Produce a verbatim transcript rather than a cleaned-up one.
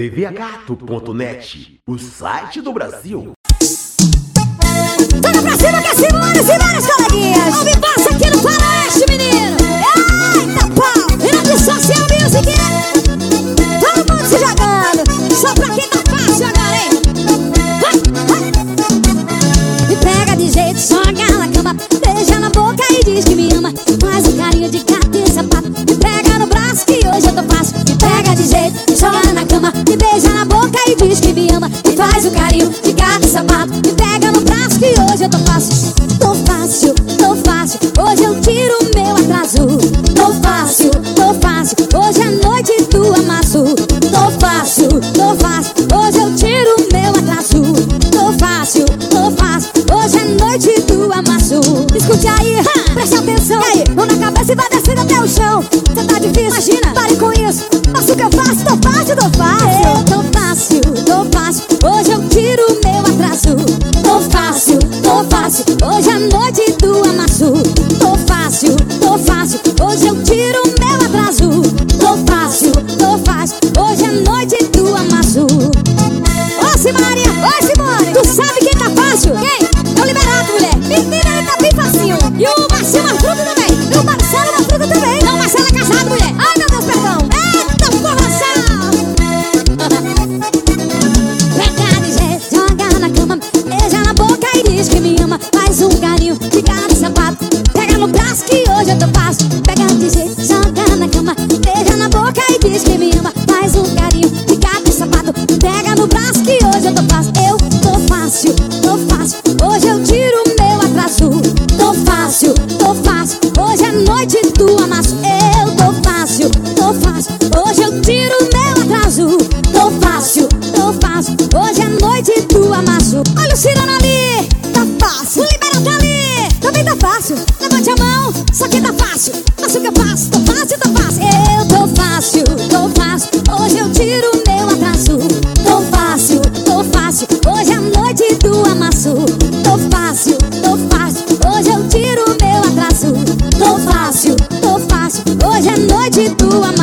T V gato ponto net, o site do Brasil. Toca pra cima que é Simone e várias coleguinhas. Ouve passa aqui no Faroeste, menino. Eita pau, virando social music. Todo mundo se jogando, só pra quem tá fácil agora, hein? Me pega de jeito, joga na cama, beija na boca e diz que me ama. Faz um carinho de gato e sapato, me pega no braço que hoje eu tô fácil. Me pega de jeito, joga na cama, me beija na boca e diz que me ama. E faz um carinho de gato e sapato, me pega no braço que hoje eu tô fácil. Tô fácil, tô fácil, hoje eu tiro o meu atraso. Tô fácil, tô fácil, hoje é noite do amasso. Tô fácil, tô fácil, hoje eu tiro o meu atraso. Tô fácil, tô fácil, hoje é noite do amasso. Escute aí, ha, preste atenção. E aí, mão na cabeça e vai descendo até o chão. Cê tá difícil, imagina, pare com isso. Faço o que eu faço, tô fácil, tô fácil. Eu tô fácil, tô fácil, hoje eu tiro o meu atraso. Tô fácil, tô fácil, hoje é noite do amasso. Tô fácil, tô fácil, hoje eu tiro o meu atraso. Tô fácil, tô fácil, hoje é noite do amasso. Ô Simaria, ô Simone, tu sabe quem tá fácil? Quem? É o Liberato, mulher. Menina, ele tá bem facinho. E o Marcelo Fruta também. E o Marcelo Fruta também. Não, Marcelo é casado, mulher. Ai, meu Deus, perdão. Eita, forração. Pega de jeito, joga na cama, beija na boca e diz que me ama. Faz um carinho de gato e sapato, pega no braço que hoje eu tô fácil. Pega de jeito, joga na cama, beija na boca e diz que me ama. Faz um carinho de gato e sapato, pega no braço que hoje eu tô fácil. Eu tô fácil, tô fácil, hoje eu tiro o meu atraso. Tô fácil, tô fácil, hoje é noite do amasso. Eu tô fácil, tô fácil, hoje eu tiro o meu atraso. Tô fácil, tô fácil, hoje é noite do amasso. Olha o Cirano ali, tá fácil. O Liberato ali, também tá fácil. Levante a mão, só que tá fácil. Faço o que eu faço, tô fácil, tô fácil. Eu tô fácil, tô fácil, hoje eu tiro o meu atraso. Tô fácil, tô fácil, hoje é noite do amasso. Tô fácil, tô fácil, hoje eu tiro o meu atraso. Tô fácil, tô fácil, hoje é noite do amasso.